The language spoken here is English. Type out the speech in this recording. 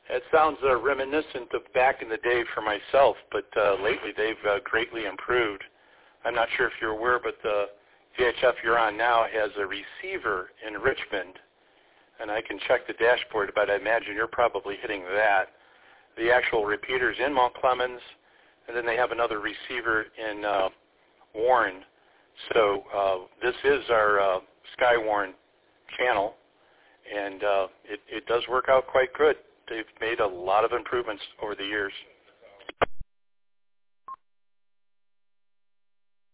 It sounds reminiscent of back in the day for myself, but lately they've greatly improved. I'm not sure if you're aware, but the VHF you're on now has a receiver in Richmond, and I can check the dashboard, but I imagine you're probably hitting that. The actual repeater's in Mount Clemens, and then they have another receiver in Warren. So this is our Skywarn channel, and it does work out quite good. They've made a lot of improvements over the years.